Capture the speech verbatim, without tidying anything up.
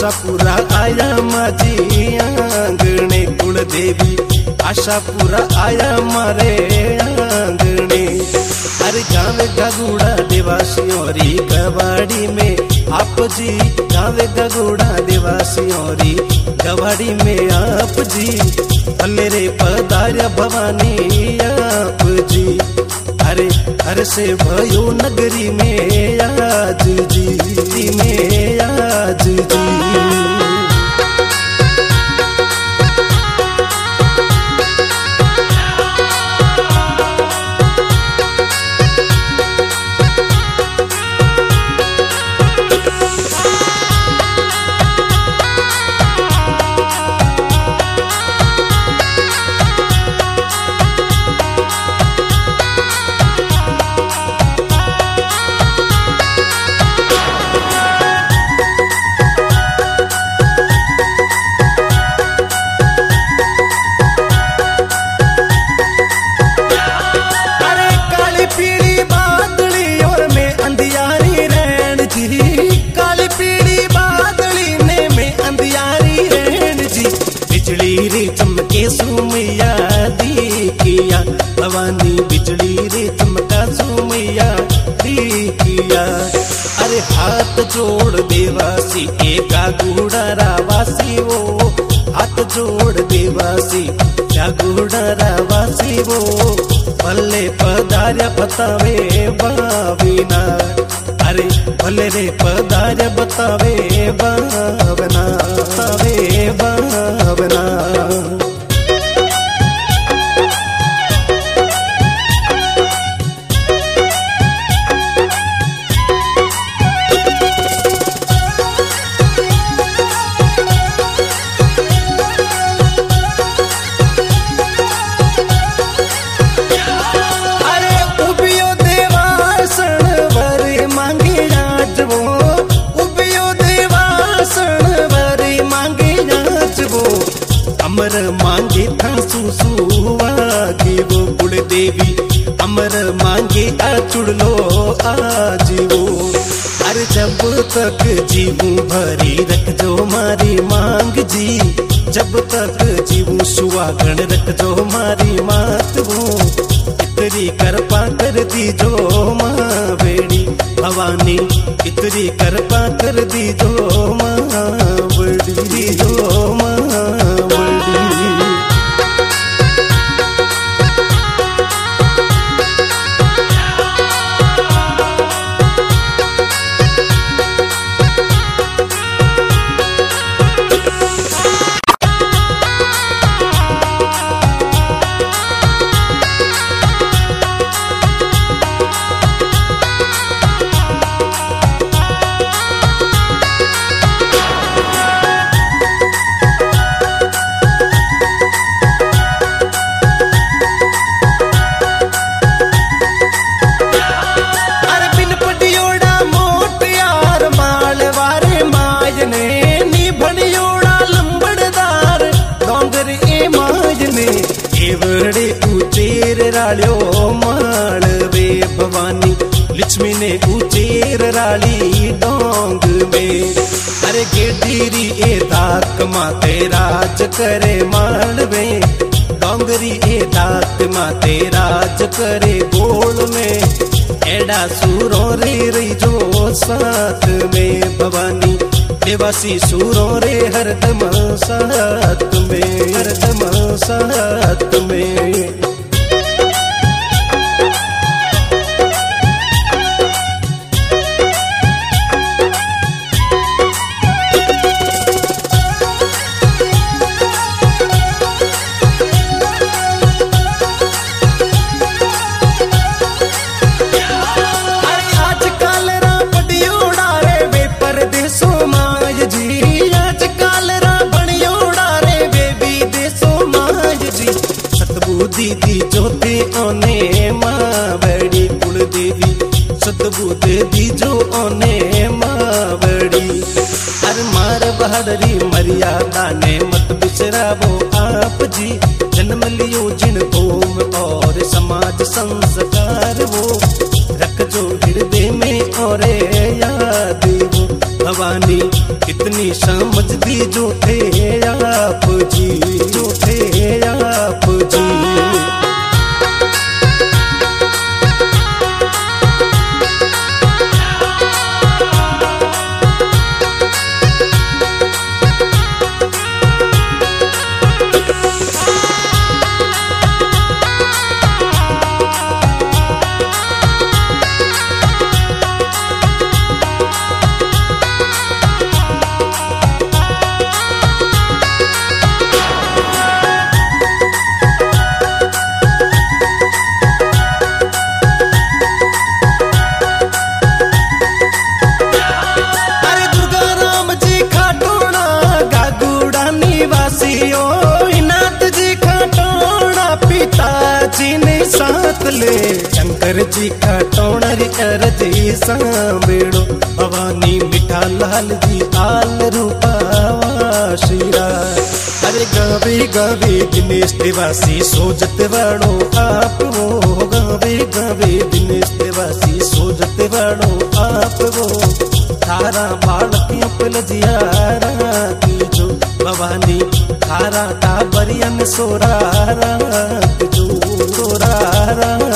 आशापुरा आया माझी आंगणे, कुल देवी आशापुरा आया मारे आंगणे। अरे गावे गगुड़ा देवासियोरी गवाड़ी में आप जी, गावे गगुड़ा देवासियोरी गवाड़ी में आप जी, भले रे पधार्या भवानी आप जी। अरे हर से भयो नगरी में आज जी, में आज जी। सुमैया दिखिया भवानी बिजली रे चमका सुमैया दिखिया। अरे हाथ जोड़ देवासी एका गुड़ारा वासी वो, हाथ जोड़ देवासी क्या गुड़ारा वासी वो, भले पधार्या बतावे बाविना। अरे भले रे पधार्या बतावे बावना, बतावे बावना। अमर मांगे था सुसुआगे वो कुल देवी, अमर मांगे अचुड़ लो आज वो। अरे जब तक जीवू भरी रख जो मारी मांग जी, जब तक जीवू सुहागण रख जो मारी मात वो। इतरी कृपा कर दी जो माँ बेड़ी भवानी, इतरी कृपा कर दी जो माँ बड़ी, जो माँ मालवे भवानी लक्ष्मी ने उचेर राली डोंग में। अरे गेडीरी ए दाक माते राज करे मालवे, डोंगरी ए दाक माते राज करे गोल में। एडा सूरो रे रही जो साथ में भवानी, देवासी सूरो रे हरदम साथ में, हरदम साथ में। दीदी जोते ओने माँ बड़ी कुल देवी, सदबुद दी जो ओने माँ बड़ी। अरे मार बहादुरी मर्यादा ने मत बिसरावो आप जी, जन्म लियो जिन भूम और समाज संस्कार वो, रख जो हृदय में और याद वो। भवानी कितनी समझ जो थे आप जी, जो थे आप जी। शंकर जी का टोणर अरजी सांबेड़ो भवानी मिठा लाल जी आल रूपावा श्रीरा। अरे गावे गावे दिनेश देवासी सोजत वाणो आप वो, गावे गावे दिनेश देवासी सोजत वाणो आप वो। थारा बालकियों पलजियारा की जो भवानी थारा टाबरियन सोरारा जो सोरारा।